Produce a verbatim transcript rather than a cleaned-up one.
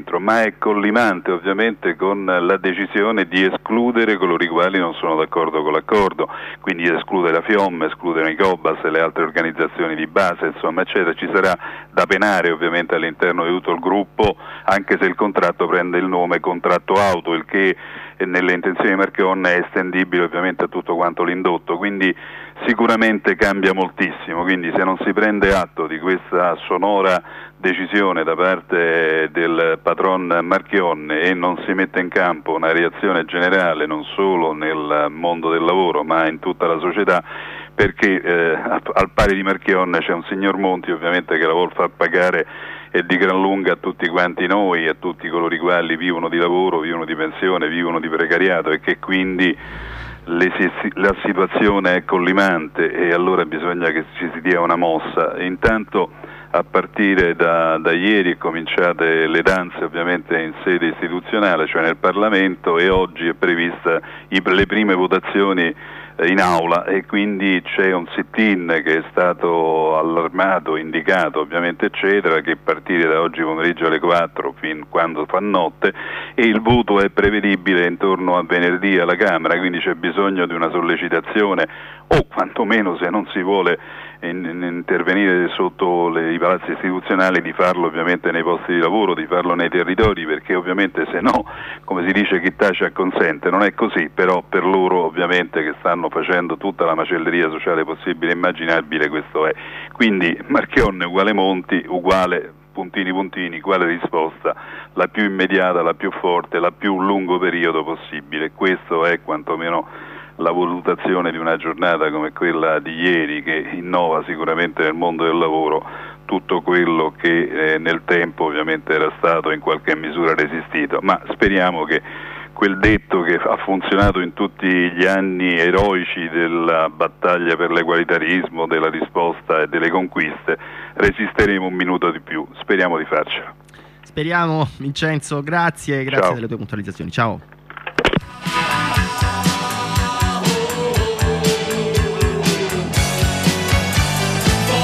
dentro, ma è collimante ovviamente con la decisione di escludere coloro i quali non sono d'accordo con l'accordo, quindi escludere la FIOM, escludere i COBAS e le altre organizzazioni di base, insomma eccetera. Ci sarà da penare ovviamente all'interno di tutto il gruppo, anche se il contratto prende il nome contratto auto, il che nelle intenzioni di Marchionne è estendibile ovviamente a tutto quanto l'indotto, quindi sicuramente cambia moltissimo. Quindi se non si prende atto di questa sonora decisione da parte del patron Marchionne e non si mette in campo una reazione generale non solo nel mondo del lavoro ma in tutta la società, perché eh, al pari di Marchionne c'è un signor Monti ovviamente che la vuol far pagare e di gran lunga a tutti quanti noi, a tutti coloro i quali vivono di lavoro, vivono di pensione, vivono di precariato, e che quindi le, la situazione è collimante e allora bisogna che ci si dia una mossa. Intanto a partire da, da ieri è cominciate le danze ovviamente in sede istituzionale, cioè nel Parlamento, e oggi è prevista i, le prime votazioni in aula, e quindi c'è un sit-in che è stato allarmato, indicato ovviamente eccetera, che partire da oggi pomeriggio alle quattro fin quando fa notte, e il voto è prevedibile intorno a venerdì alla Camera, quindi c'è bisogno di una sollecitazione, o quantomeno, se non si vuole in, in intervenire sotto le, i palazzi istituzionali, di farlo ovviamente nei posti di lavoro, di farlo nei territori, perché ovviamente se no, come si dice, chi tace acconsente. Non è così, però per loro ovviamente che stanno facendo tutta la macelleria sociale possibile e immaginabile, questo è. Quindi Marchionne uguale Monti uguale puntini puntini, quale risposta? La più immediata, la più forte, la più lungo periodo possibile. Questo è quantomeno la valutazione di una giornata come quella di ieri, che innova sicuramente nel mondo del lavoro tutto quello che eh, nel tempo ovviamente era stato in qualche misura resistito, ma speriamo che quel detto che ha funzionato in tutti gli anni eroici della battaglia per l'egualitarismo, della risposta e delle conquiste, resisteremo un minuto di più, speriamo di farcela. Speriamo, Vincenzo, grazie, grazie Ciao. delle tue puntualizzazioni, ciao.